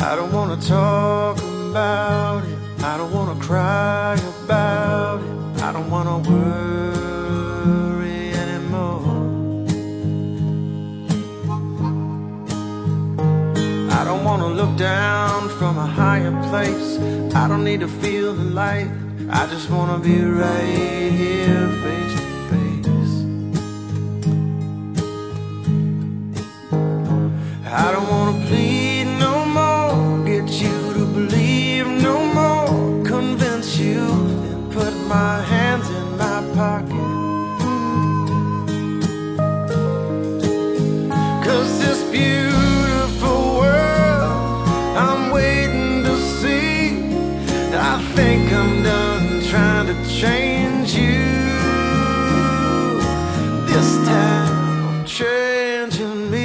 I don't wanna talk about it, I don't wanna cry about it, I don't wanna worry anymore. I don't wanna look down from a higher place, I don't need to feel the light, I just wanna be right here face to face. I don't wanna plead no more, get you to believe no more, convince you and put my hands in my pocket. 'Cause this beautiful world I'm waiting to see, I think I'm done trying to change you. This time I'm changing me.